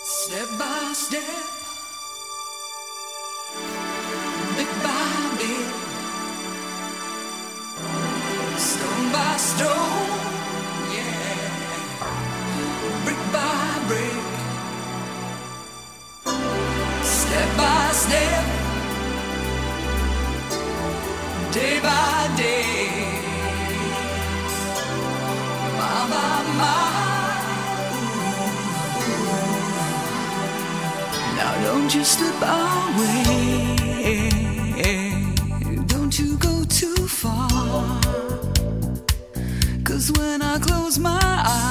Step by step, bit by bit, stone by stone, yeah, brick by brick, step by step, day by day, mile by mile. Now don't you slip away, don't you go too far, 'cause when I close my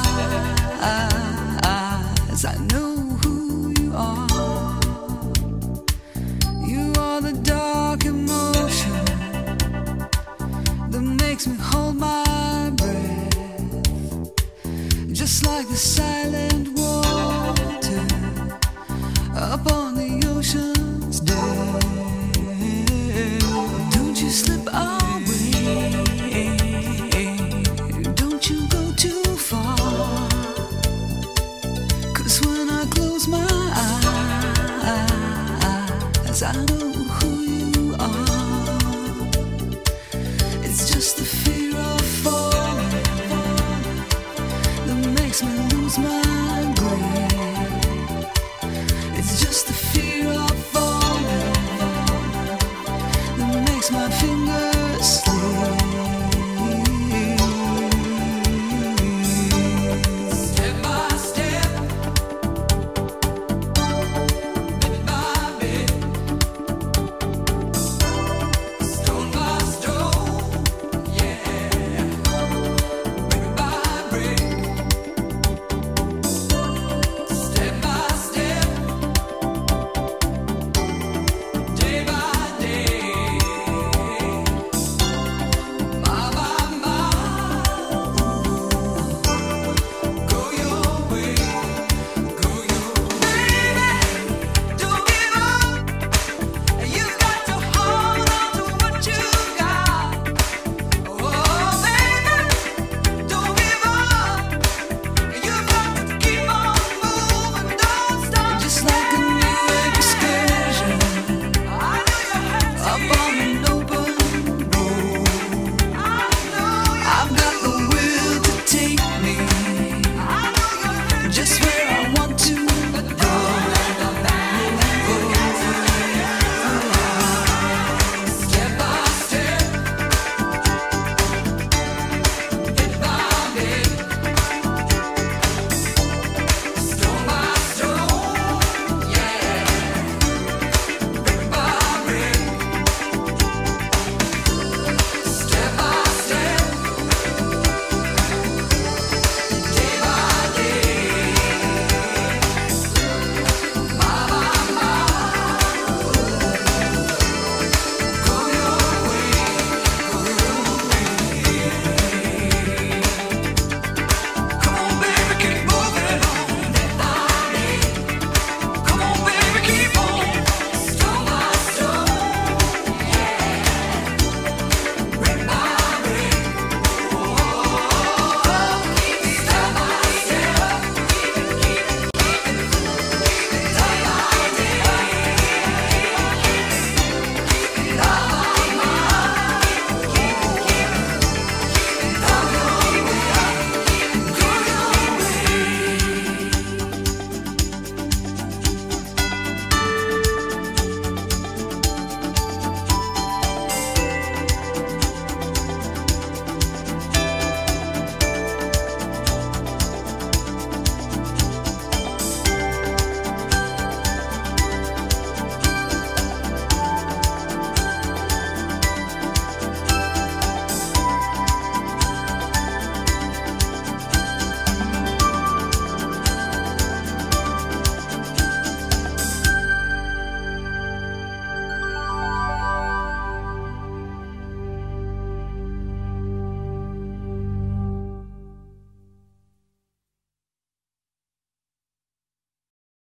eyes, I know who you are. You are the dark emotion that makes me hold my breath, just like the silent water up on the ocean's depth. Don't you slip away, don't you go too far, 'cause when I close my eyes, I know who you are. It's just the fear of falling that makes me lose my